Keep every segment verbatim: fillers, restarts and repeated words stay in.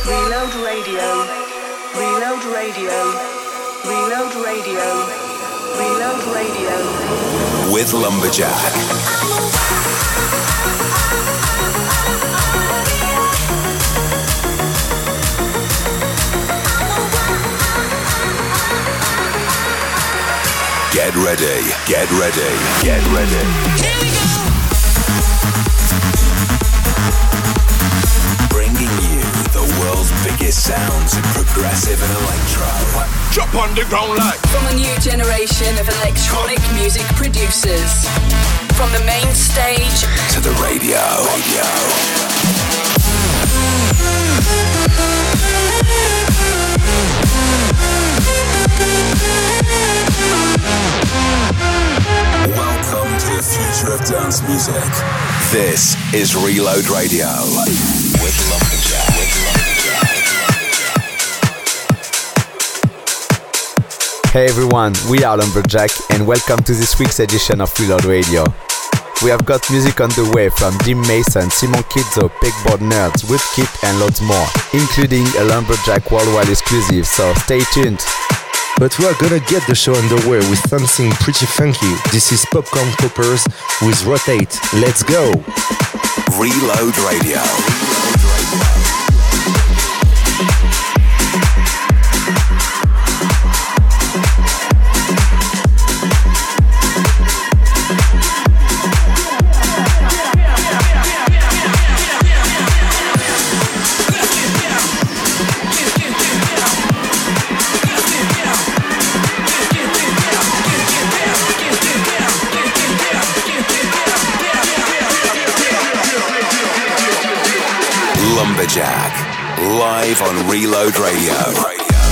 Reload Radio. Reload Radio. Reload Radio. Reload Radio. With Lumberjack. Get ready, get ready, get ready. Here we go. Bringing you the world's biggest sounds in progressive and electro. Jump on the ground like. From a new generation of electronic music producers. From the main stage to the radio. radio. Welcome to the future of dance music. This is Reload Radio with Lumberjack. With Lumberjack. Hey everyone, we are Lumberjack and welcome to this week's edition of Reload Radio. We have got music on the way from Jim Mason, Simon Kizzo, Pegboard Nerds, Woodkit and loads more, including a Lumberjack worldwide exclusive, so stay tuned. But we are gonna get the show underway with something pretty funky. This is Popcorn Poppers with Rotate. Let's go! Reload Radio. Lumberjack, live on Reload Radio.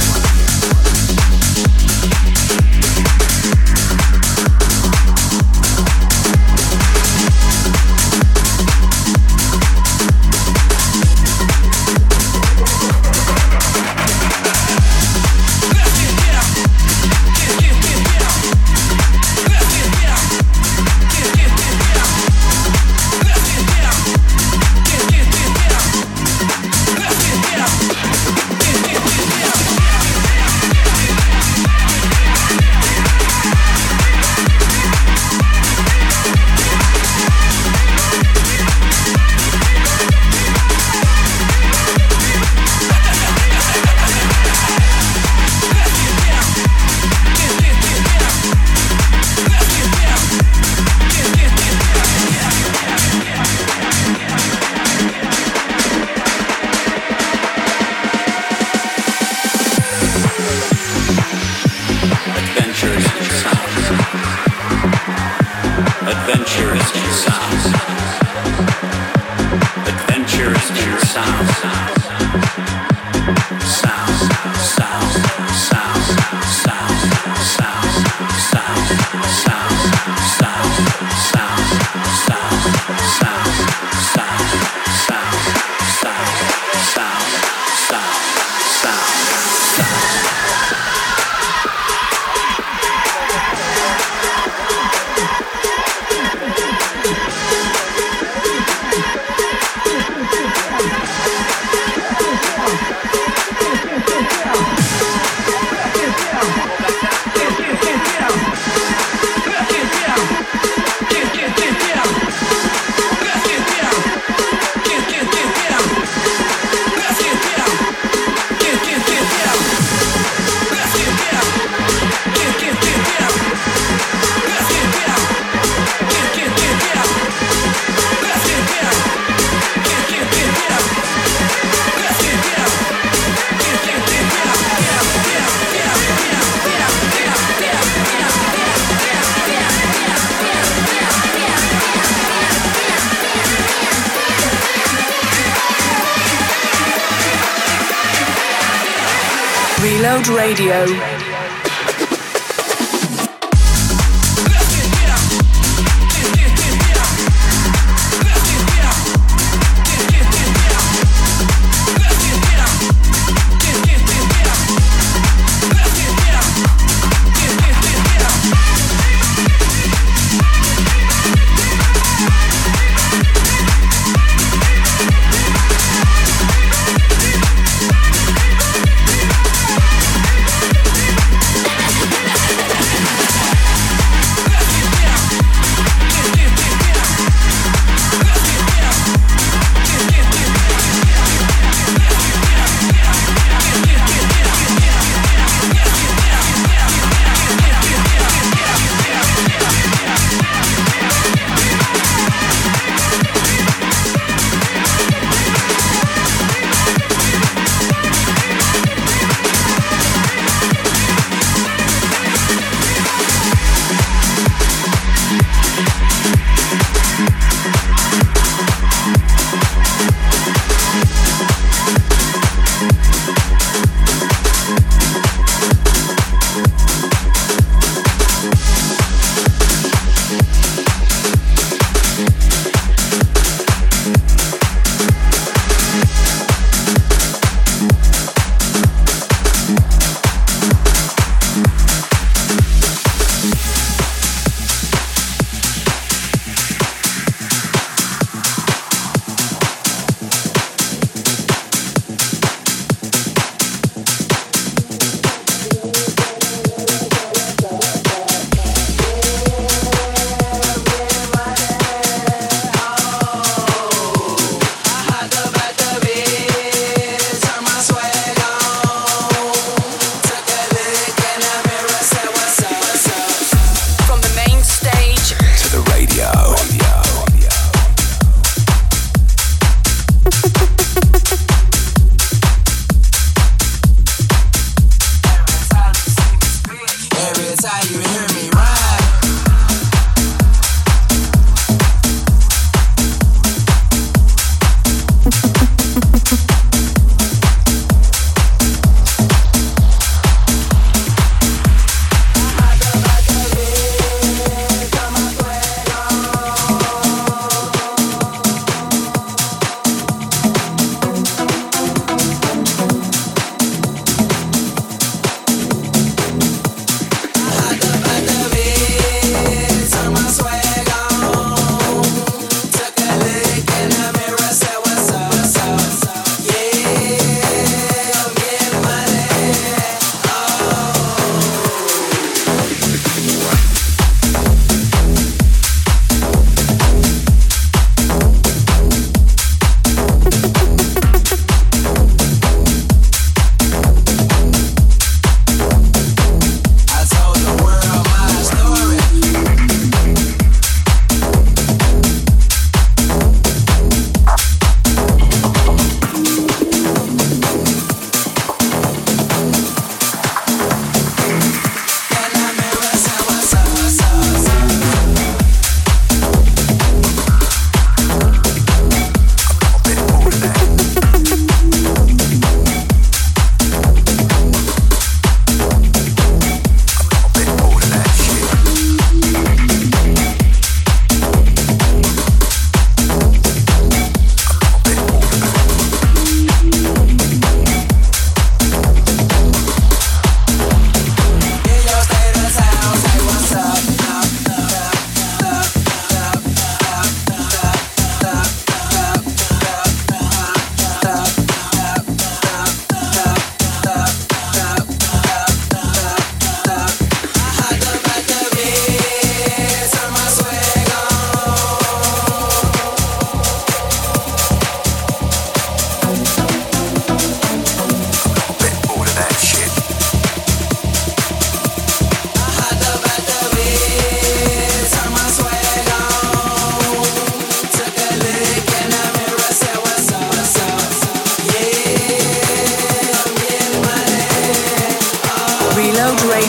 Reload Radio.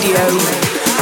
Radio.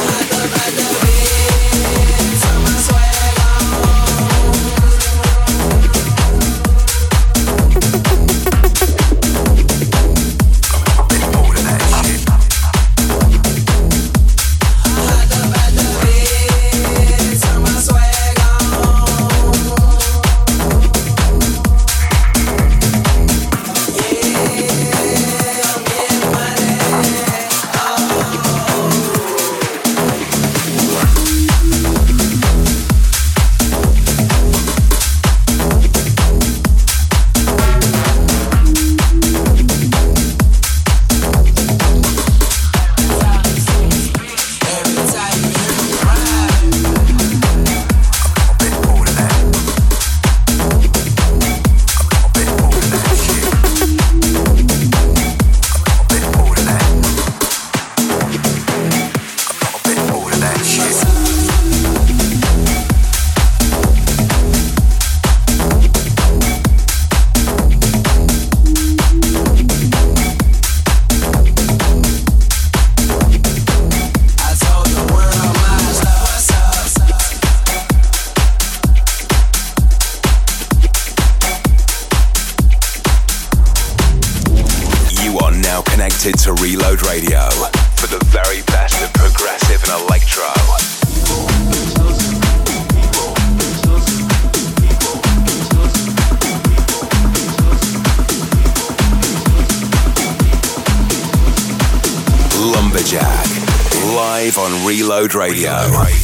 To Reload Radio for the very best of progressive and electro. Lumberjack, live on Reload Radio.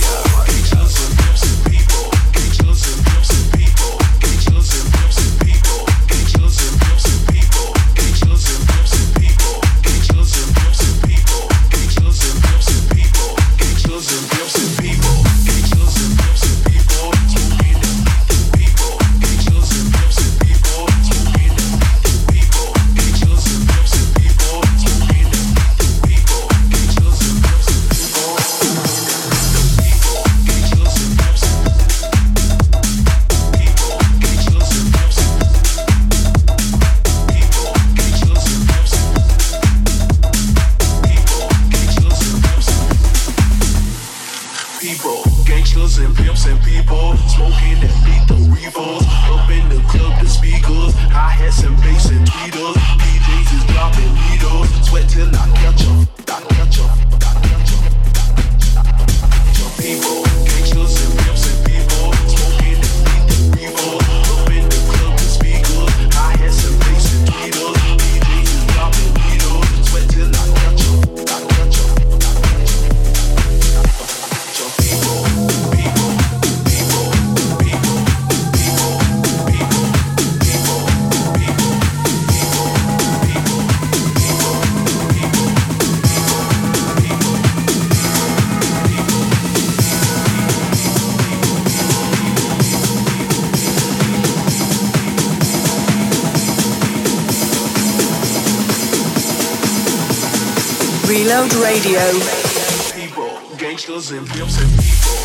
Reload Radio. People, gangsters and pimps and people.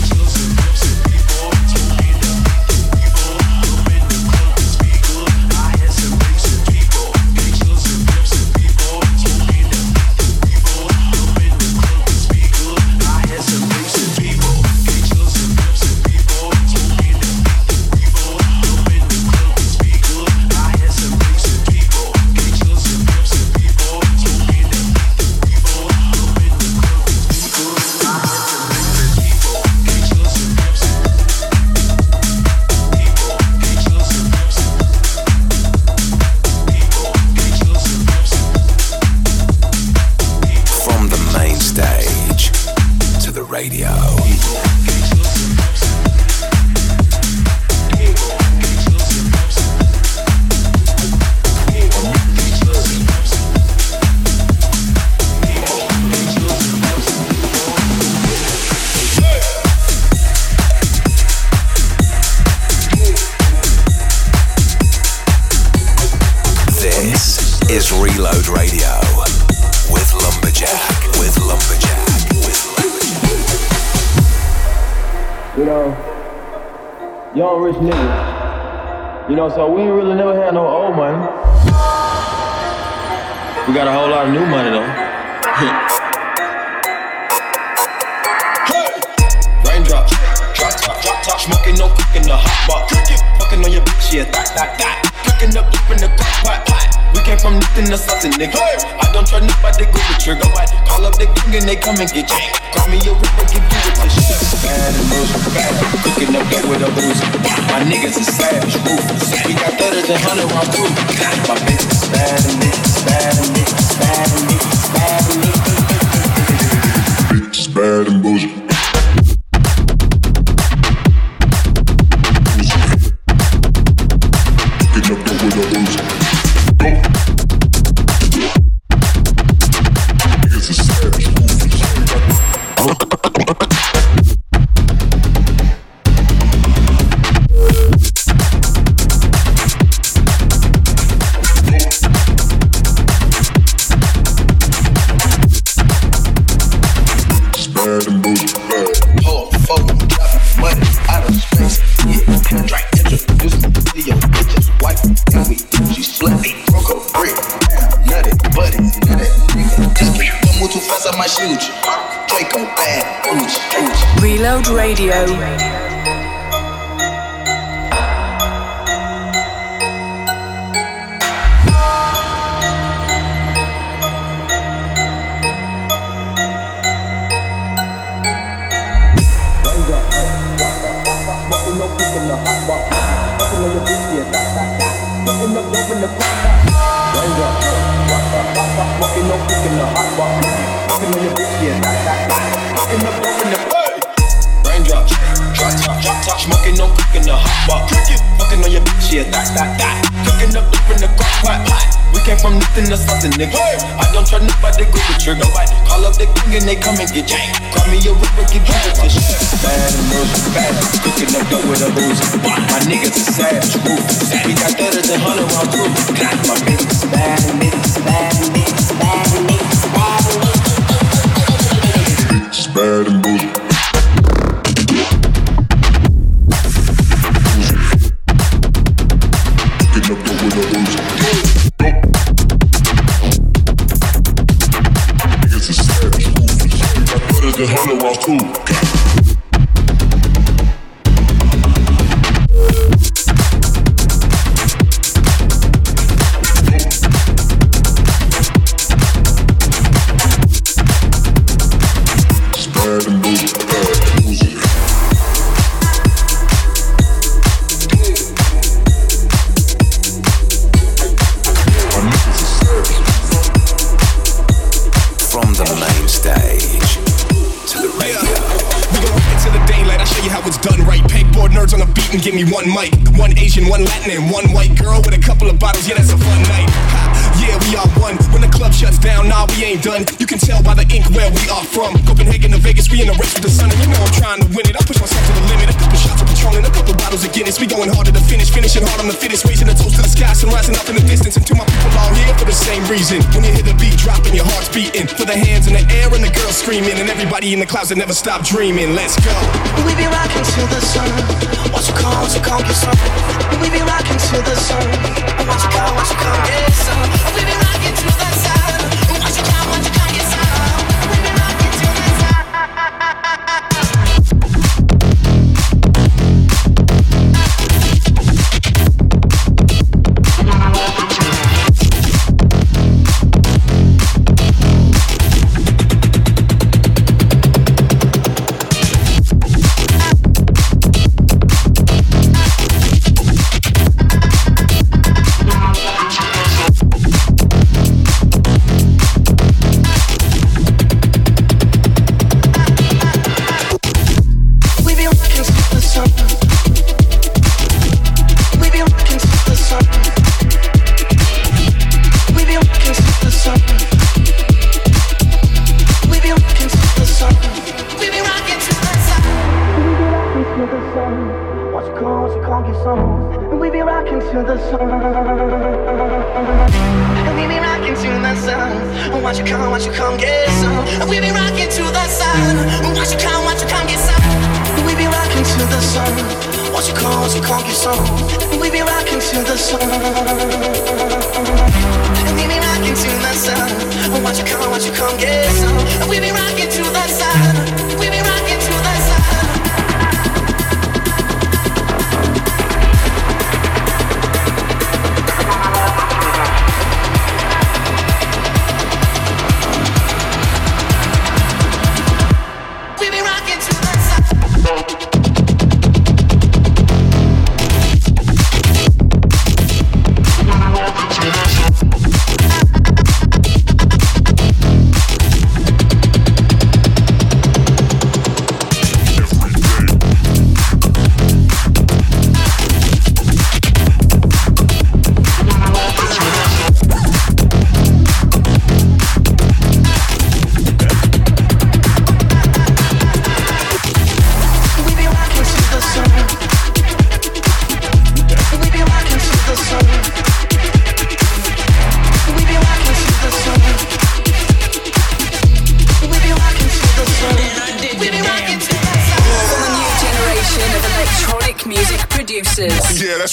is Reload Radio with Lumberjack, with Lumberjack, with Lumberjack. You know, young rich niggas. You know, so we ain't really never had no old money. We got a whole lot of new money though. Smoking, no cooking, the hot pot. Fucking on your bitch, yeah, that, that, that. Cooking up, up in the crock pot, pot. We came from nothing to something, nigga. I don't try nobody, go the trigger. Right? Call up the king and they come and get janked. Call me a ripper, give you with the shit. Bad and bullshit, bad. Cooking up that with a booze. My niggas is savage, ruthless. We got better than hundred round crew. My bitch is bad and niggas, bad and niggas, bad and niggas, bad and niggas. Bitch is bad and bullshit. Cooking up that with a booze. Niggas is savage, ruthless. Reload Radio. Smoking, no cooking, the hot pot. Fucking on your bitch, yeah, that, that, that. Cooking up, up in the crock pot, pot. We came from nothing to something, nigga. I don't try nobody, go the trigger. Right? Call up the king and they come and get janked. Call me a ripper, give you with the shit. Bad and bullshit, bad. Cooking up dope with a booze. My niggas is savage, ruthless. We got better than hundred round crew. My bitch is bad and niggas, bad and niggas, bad and niggas, bad and niggas. Bitch is bad and bullshit. The hundred round crew. From the main stage to the radio. We gon' rock it till the daylight. I'll show you how it's done right. Pegboard nerds on the beat and give me one mic. One Asian, one Latin, and one white girl with a couple of bottles. Yeah, that's a fun night. Ha, yeah, we are one. When the club shuts down, nah, we ain't done. You can tell by the ink where we are from. Copenhagen to Vegas, we in the race with the sun. And you know I'm trying to win it. I push myself to the limit. A couple shots of Patron and a couple bottles of Guinness. We going harder to finish, finishing hard on the fittest. Raising a toast to the sky, sun rising up in the distance. And to my people all here for the same reason. When you hear the beat dropping, your heart's beating. For the hands in the air and the girls screaming. And everybody in the clouds that never stop dreaming. Let's go. We be rocking to the sun. What you call, what you call, get some. We be rocking to the sun. What you call, what you call, get some. We be rocking to the sun. What you call, what you call, get some. We be rocking to the sun.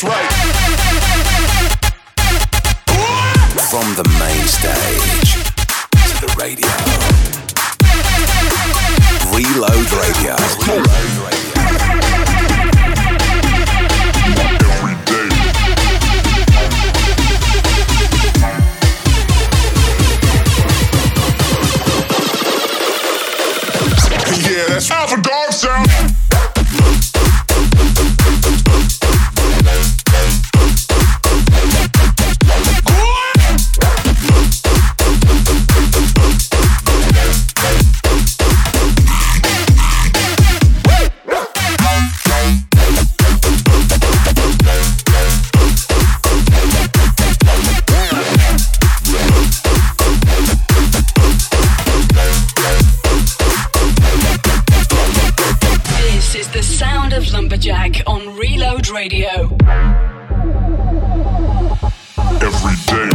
That's right. From the main stage to the radio. Reload Radio. Reload Radio. Yeah, that's Alpha Dog sound. Lumberjack on Reload Radio. Every day.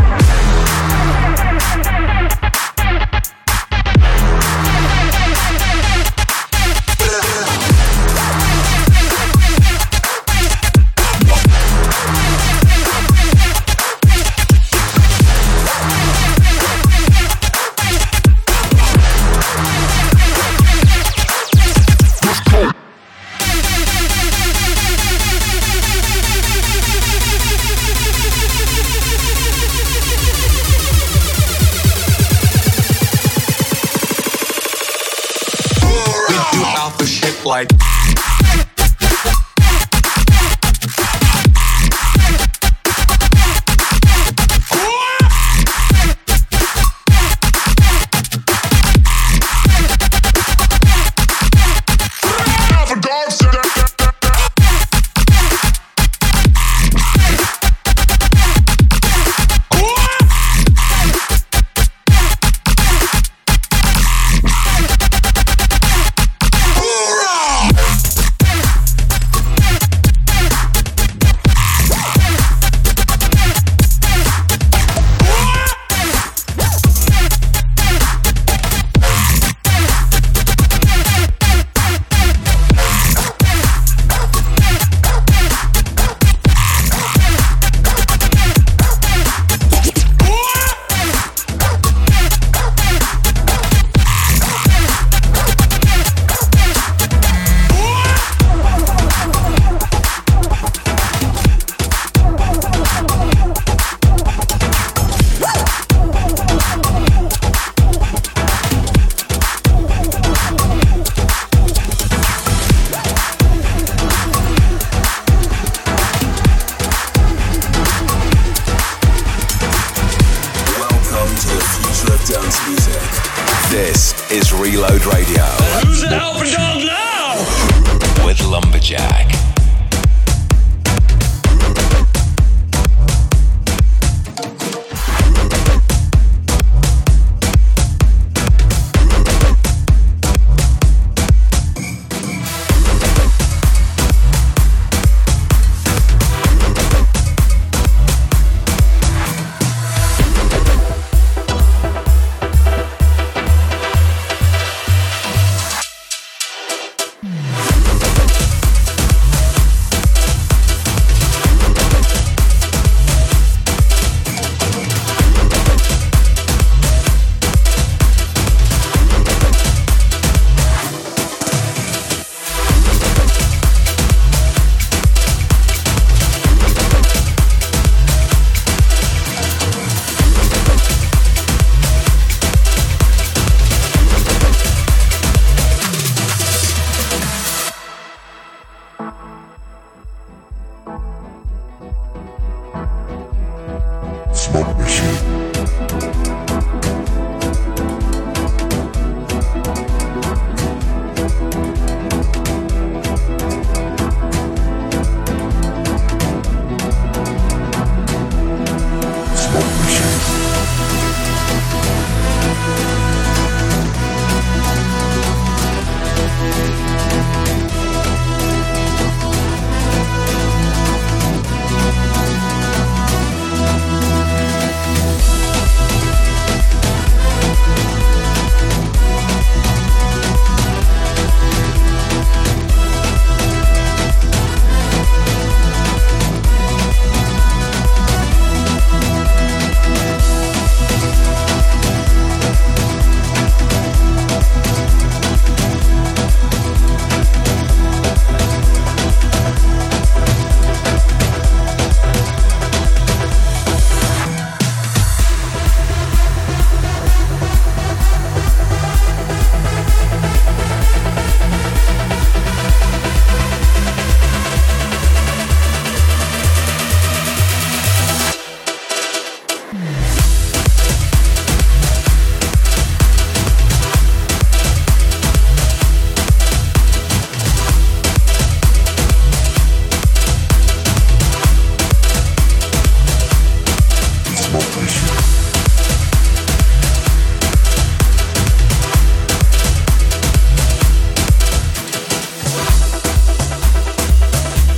Like Reload Radio. Who's an alpha dog now? With Lumberjack.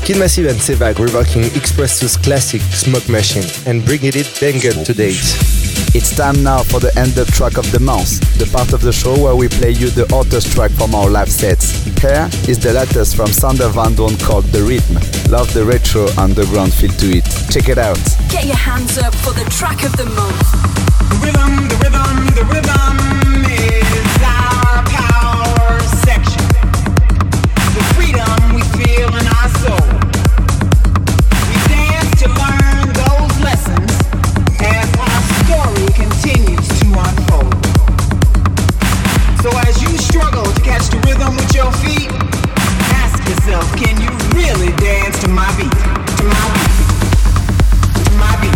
Kid Massive and Sevag reworking Expressus classic Smoke Machine and bringing it banger to date. It's time now for the end-up track of the month, the part of the show where we play you the hottest track from our live sets. Here is the latest from Sander Van Doorn called The Rhythm. Love the retro underground feel to it. Check it out. Get your hands up for the track of the month. The rhythm, the rhythm, the rhythm is our power section. The freedom we feel in our soul. We dance to learn those lessons as our story continues to unfold. So as you struggle to catch the rhythm with your feet, ask yourself, can you really dance to my beat? To my beat. To my beat.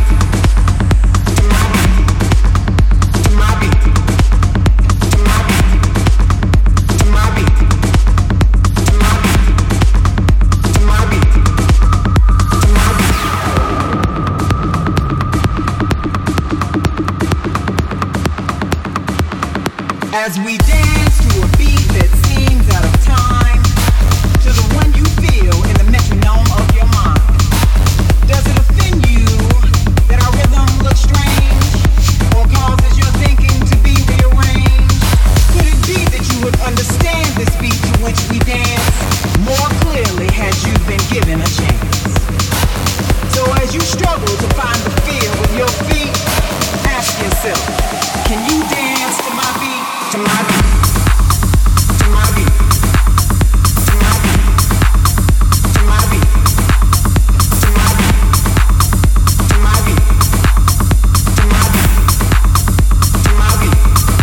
As we dance to a beat that seems out of time, to the one you feel in the metronome of your mind. Does it offend you that our rhythm looks strange, or causes your thinking to be rearranged? Could it be that you would understand this beat to which we dance more clearly had you been given a chance? So as you struggle to find the feel with your feet, ask yourself, can you dance to my beat? To my beat, to my beat, to my beat, to my beat, to my beat, to my beat, to my beat, to my beat,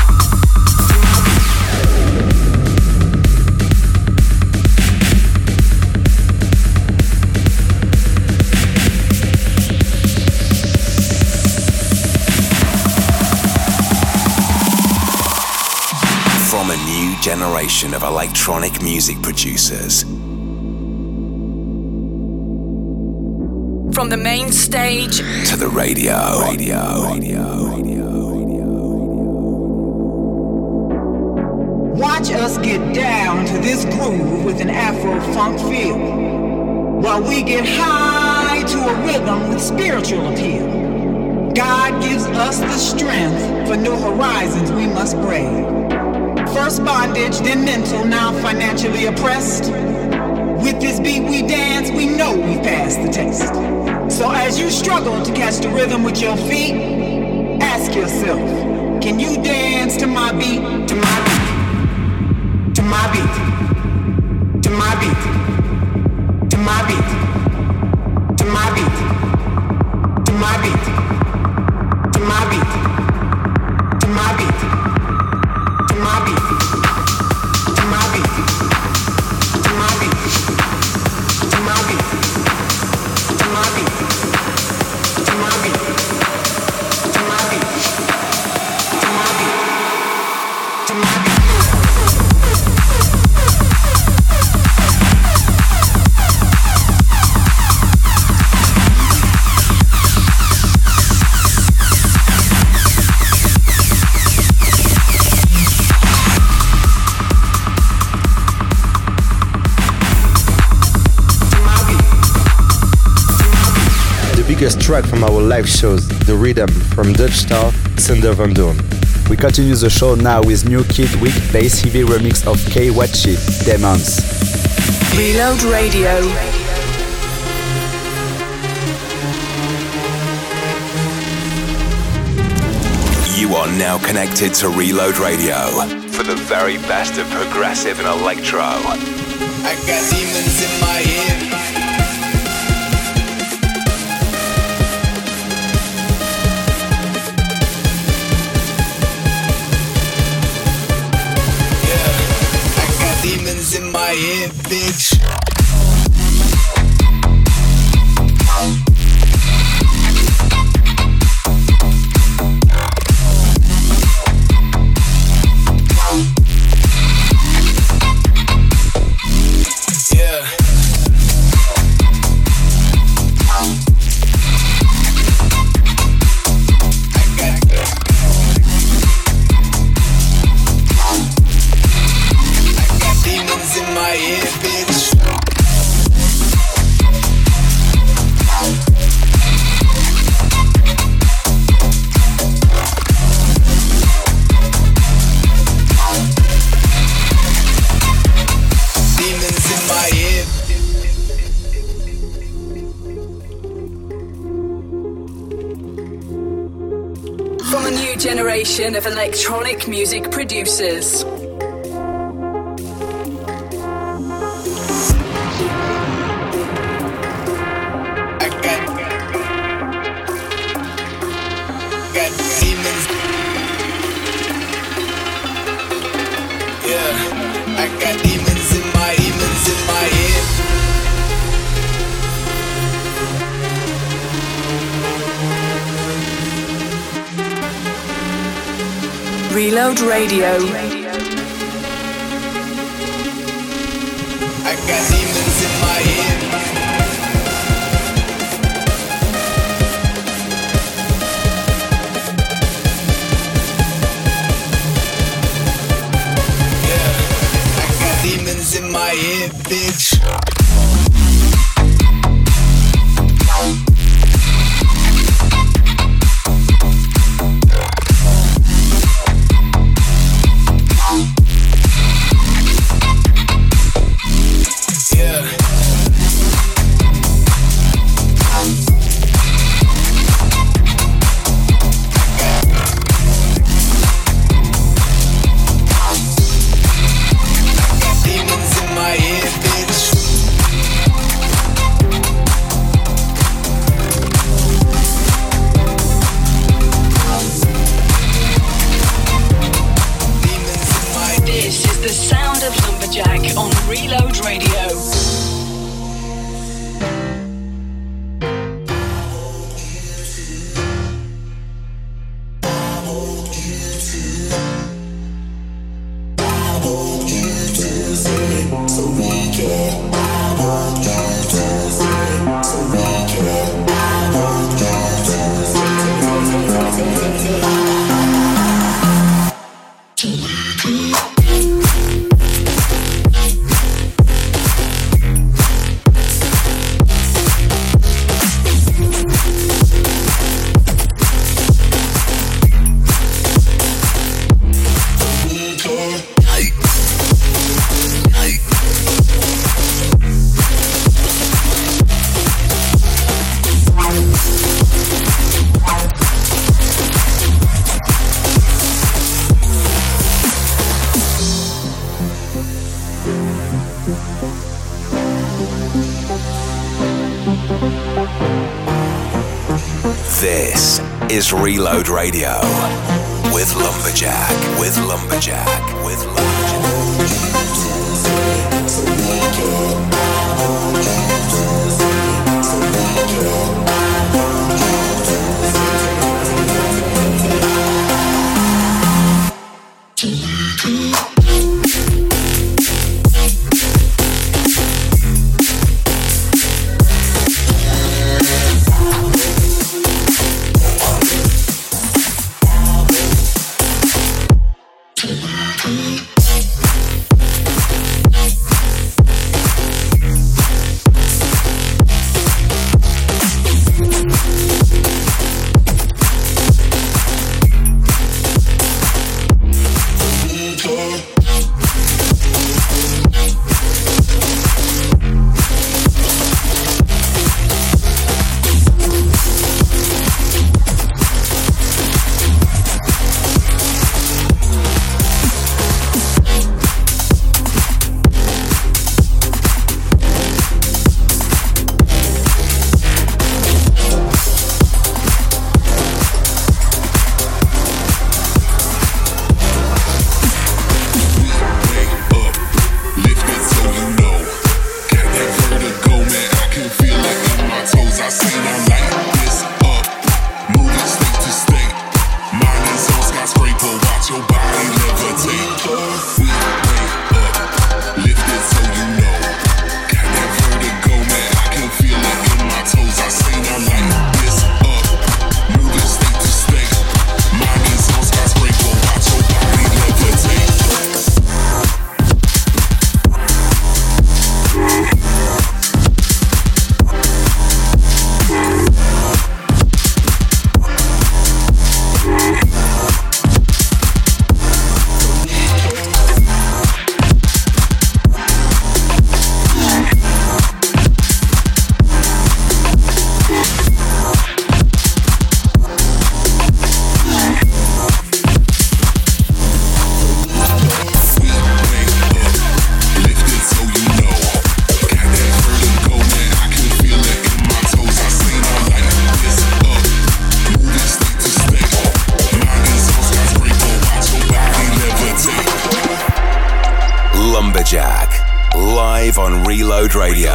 From a new generation of electronic music producers. From the main stage to the radio. Radio. Radio. Radio. Watch us get down to this groove with an Afro-funk feel, while we get high to a rhythm with spiritual appeal. God gives us the strength for new horizons we must brave. First bondage, then mental, now financially oppressed. With this beat we dance, we know we've passed the test. So as you struggle to catch the rhythm with your feet, ask yourself, can you dance to my beat? To my beat. To my beat. To my beat. To my beat. To my beat. To my beat. To my beat. To my beat. To my beat. To my beat. To my beat. To my beat. To my beat. To my beat. To my beat. To my beat. To my beat. Biggest track from our live shows, The Rhythm from Dutch star Sander Van Doorn. We continue the show now with new Kid Week bass heavy remix of K Wachi, Demons. Reload Radio. You are now connected to Reload Radio for the very best of progressive and electro. I got demons in my head. Demons in my head, bitch. Yeah. Demons in my head, bitch. from a new generation of electronic music producers. I got, got demons. Yeah, I got demons in my, demons in my head. Reload Radio. I got demons in my head. Yeah, I got demons in my head, bitch. This is Reload Radio with Lumberjack, with Lumberjack, with Lumberjack, live on Reload Radio.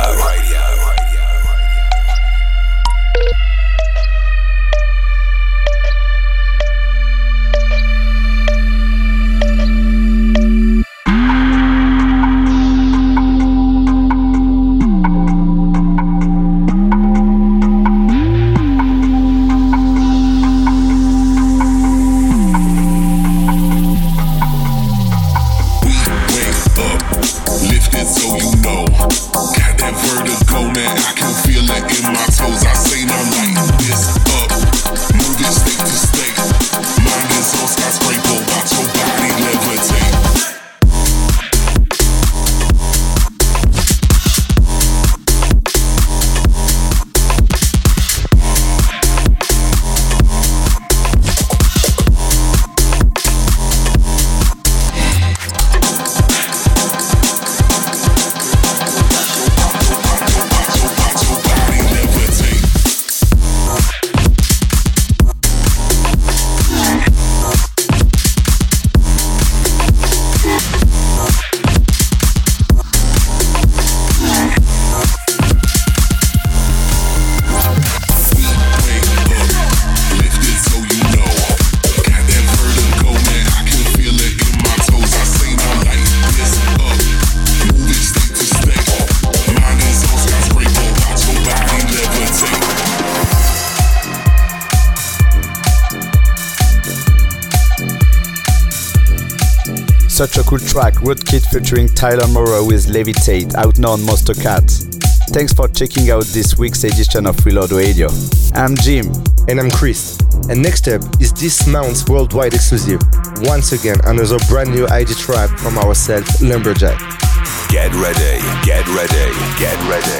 Such a cool track, Rootkit featuring Tyler Morrow with Levitate, out now on Monster Cat. Thanks for checking out this week's edition of Reload Radio. I'm Jim. And I'm Chris. And next up is this month's worldwide exclusive. Once again, another brand new I D track from ourselves, Lumberjack. Get ready, get ready, get ready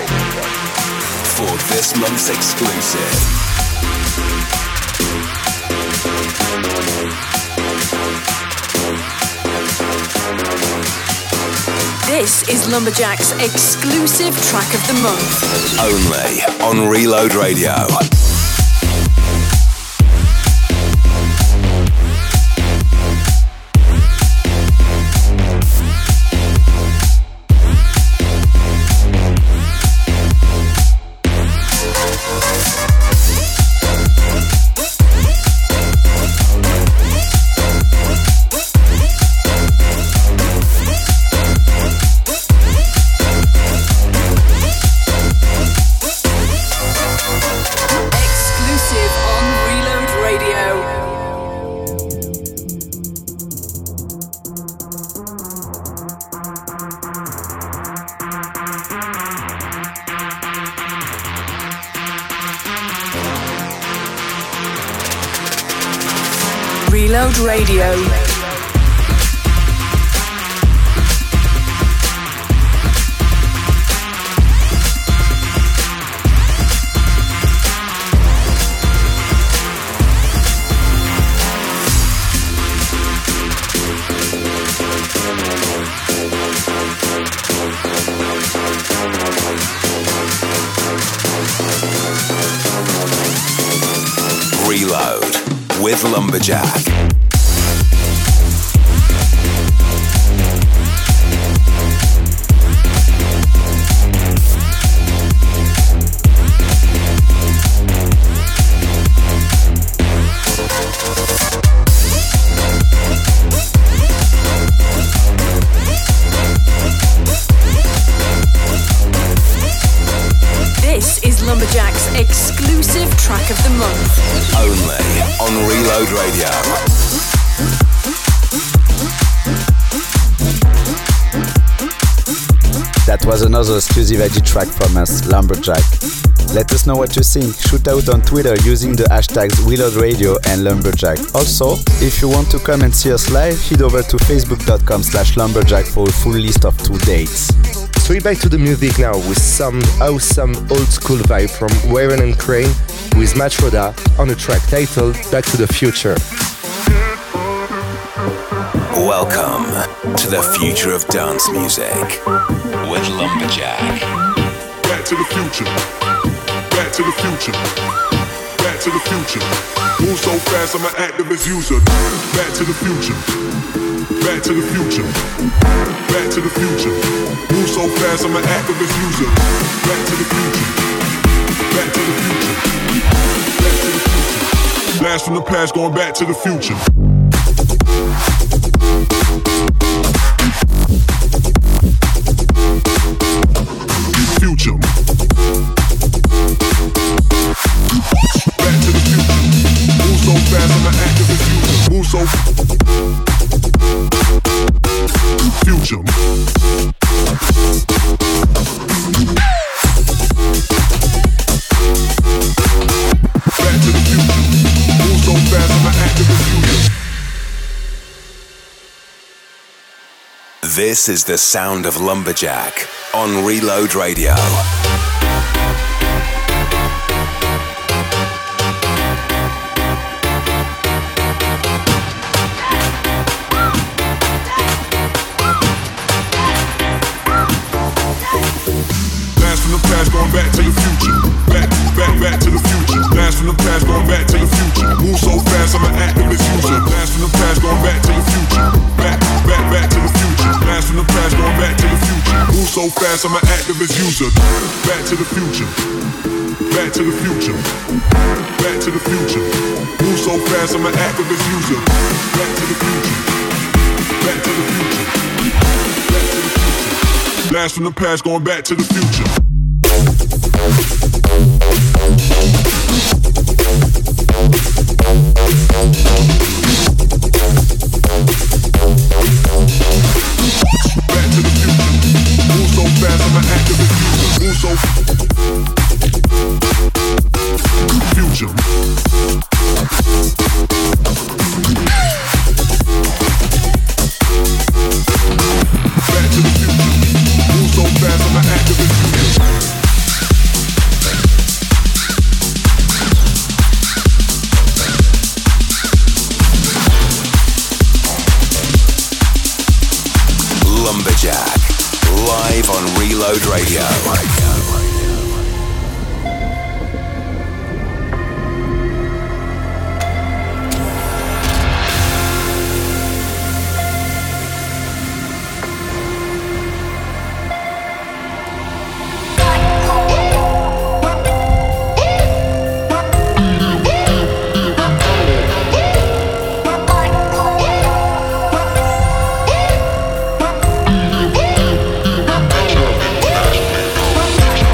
for this month's exclusive. This is Lumberjack's exclusive track of the month. Only on Reload Radio. Reload Radio. Reload with Lumberjack. This is Lumberjack's exclusive track of the month. Only on Reload Radio. That was another exclusive I D track from us, Lumberjack. Let us know what you think. Shoot out on Twitter using the hashtags Reload Radio and Lumberjack. Also, if you want to come and see us live, head over to facebook.com slash lumberjack for a full list of tour dates. Straight back to the music now with some awesome old school vibe from Warren and Crane with Matt Roda on a track titled Back to the Future. Welcome to the future of dance music with Lumberjack. Back to the future. Back to the future. back to the future. Move so fast, I'm an activist user. Back to the future. Back to the future. Back to the future. Move so fast, I'm an activist user. Back to the future. Back to the future. Back to the future. Blast from the past, going back to the future. Future. Back to the future. Move so fast, I'm an activist user. Move so future. Back to the future. Move so fast, I'm an activist user. This is the sound of Lumberjack on Reload Radio. Going back to the future, back, back, back to the future. Blast from the past, going back to the future. Move so fast, I'm an activist user. Blast from the past, going back to the future, back, back, back to the future. Blast from the past, going back to the future. Move so fast, I'm an activist user. Back to the future, back to the future, back to the future. Move so fast, I'm an activist user. Back to the future, back to the future, back to the future. Blast from the past, going back to the future. Back to the future. Move so fast, I'm an activist user. Move so future. Back to the future. Move so fast, I'm an activist user. Lumberjack, live on Reload Radio. Back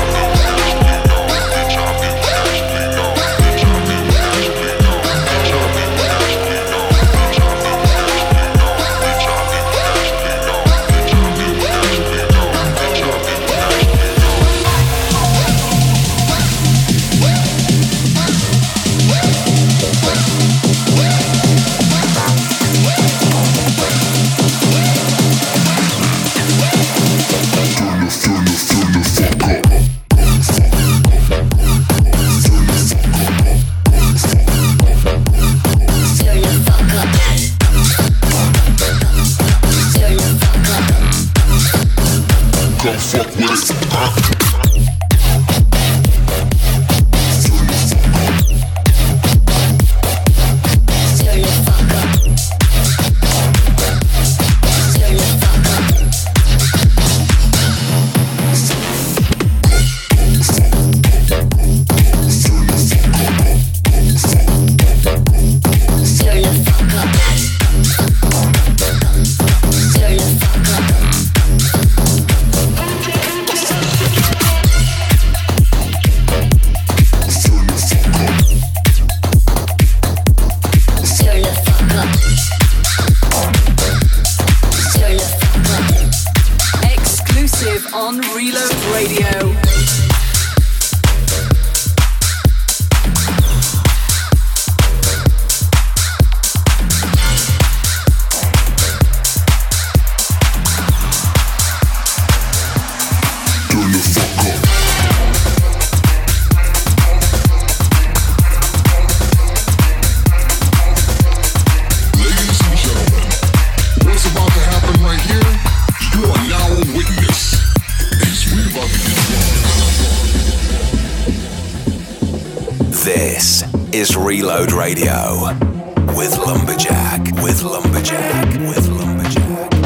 is Reload Radio with Lumberjack, with Lumberjack, with Lumberjack.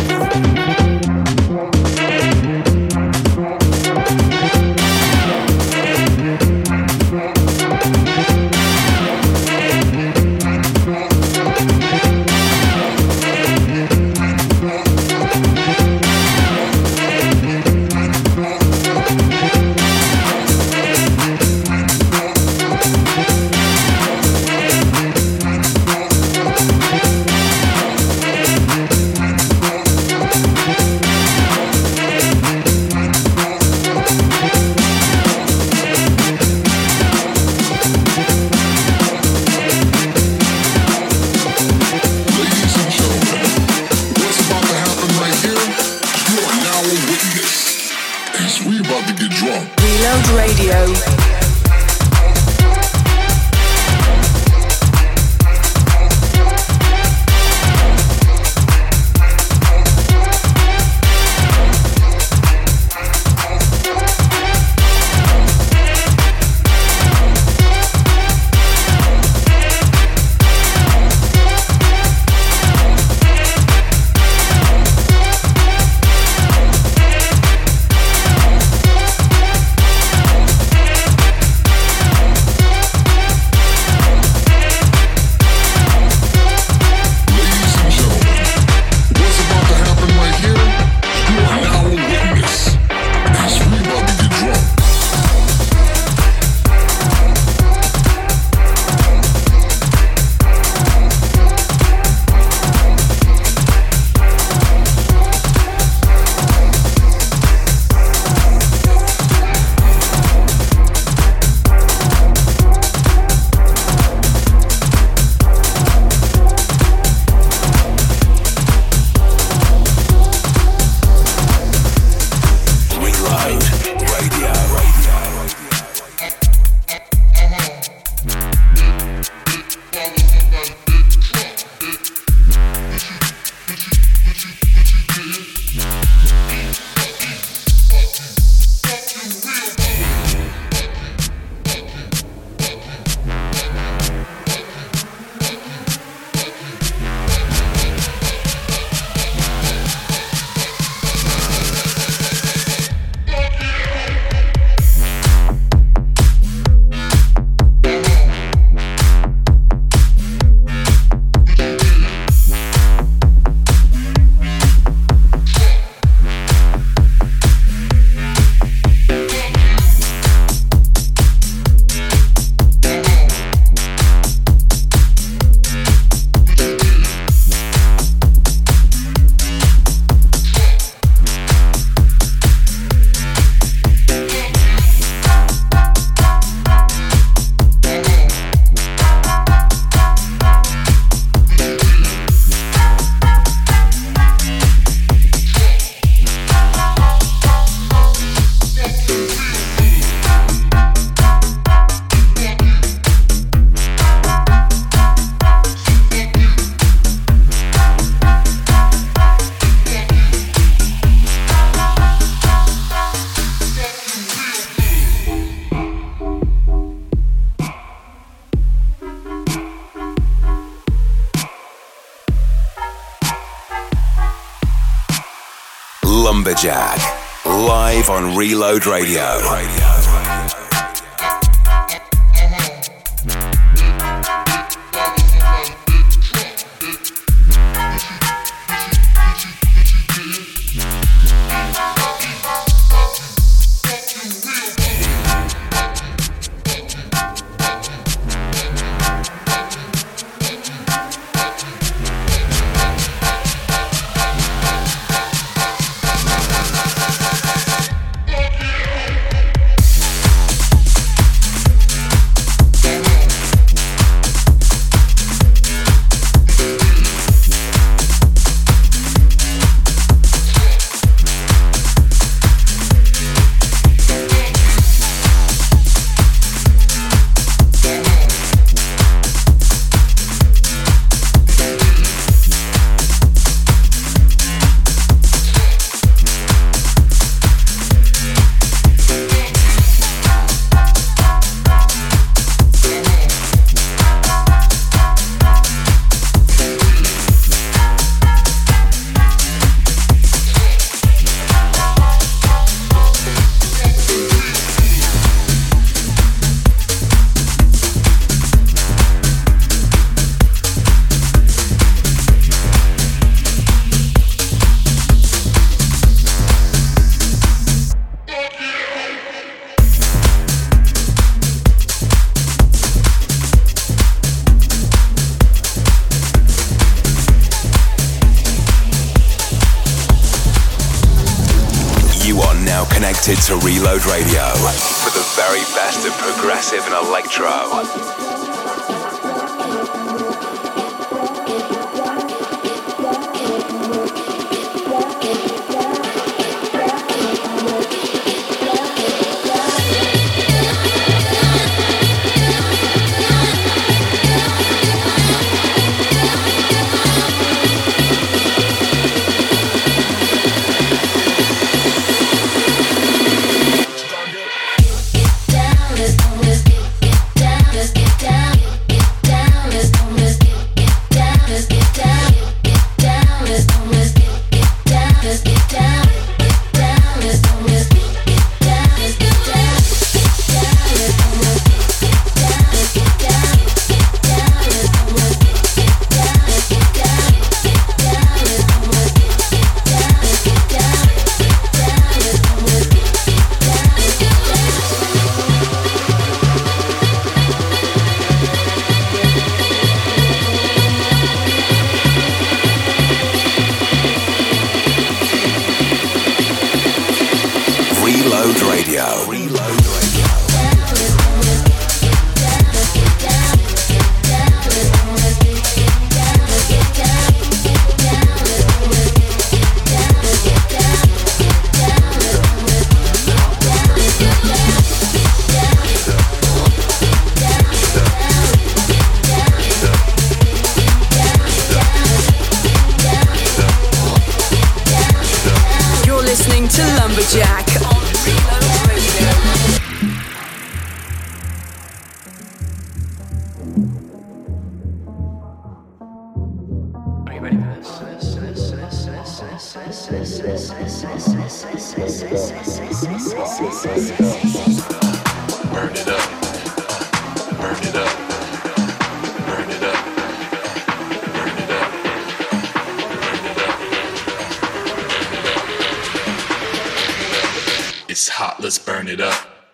Lumberjack, live on Reload Radio. now connected to Reload Radio for the very best of progressive and electro. It's hot, let's burn it up.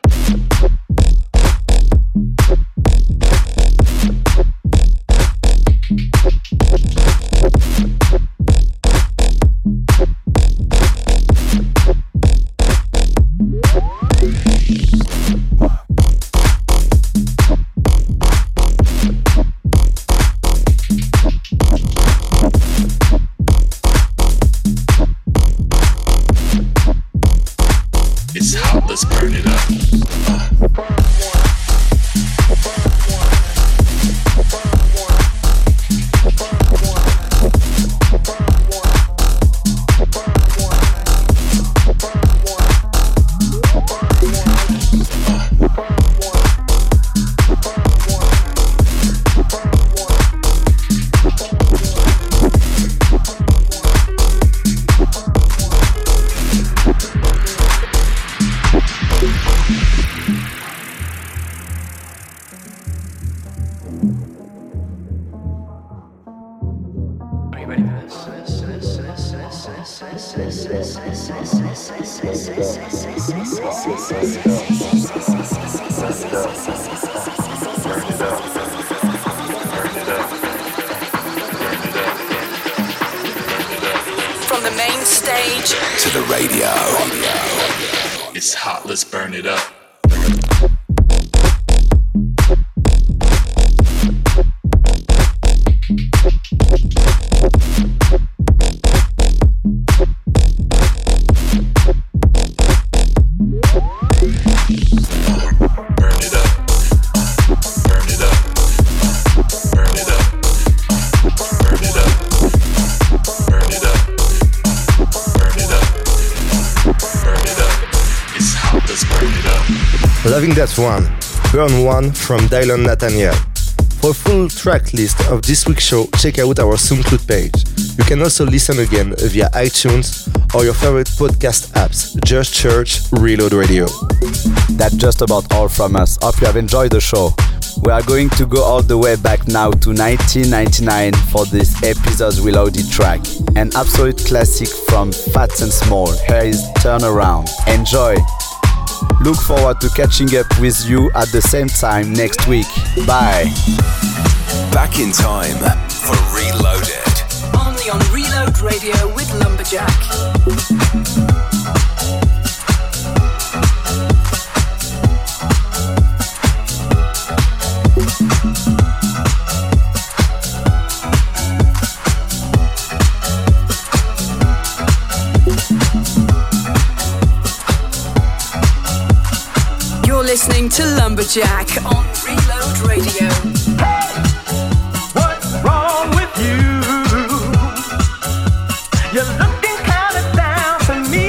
From the main stage to the radio. It's hot, let's burn it up. Loving that one, Burn One from Dylan Nathaniel. For a full track list of this week's show, check out our SoundCloud page. You can also listen again via iTunes or your favorite podcast apps. Just search Reload Radio. That's just about all from us. Hope you have enjoyed the show. We are going to go all the way back now to nineteen ninety-nine for this episode's Reloaded track. An absolute classic from Fats and Small. Here is Turn Around. Enjoy! Look forward to catching up with you at the same time next week. Bye! Back in time for Reloaded. Only on Reload Radio with Lumberjack. listening to Lumberjack on Reload Radio. Hey, what's wrong with you? You're looking kind of down to me.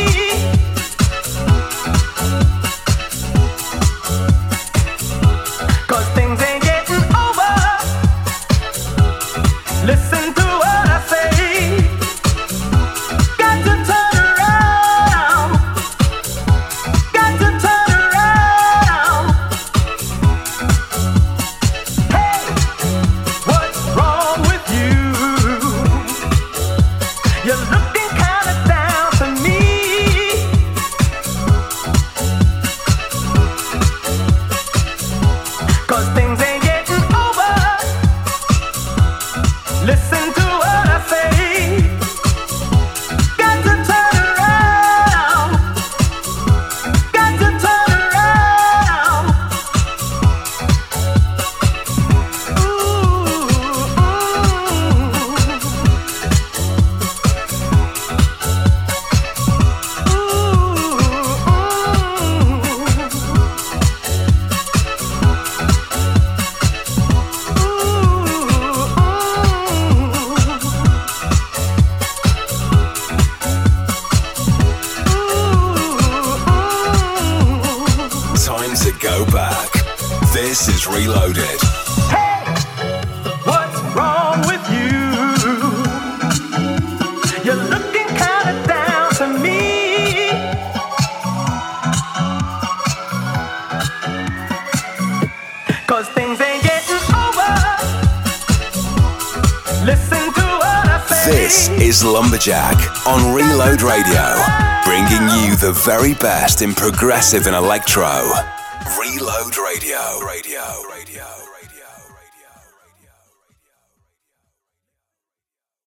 Cause things ain't getting over. Listen to what I say. Got to turn around. Got to turn around. Hey, what's wrong with you? You're looking kind of down to me. Cause things ain't getting over. Listen to what I say. Got to turn around. Got to turn around. Time to go back. This is Reloaded. Hey, what's wrong with you? You're looking kind of down to me. Cause things ain't getting over. Listen to what I say. This is Lumberjack on Reload Radio, bringing you the very best in progressive and electro. Reload Radio. Radio. Radio.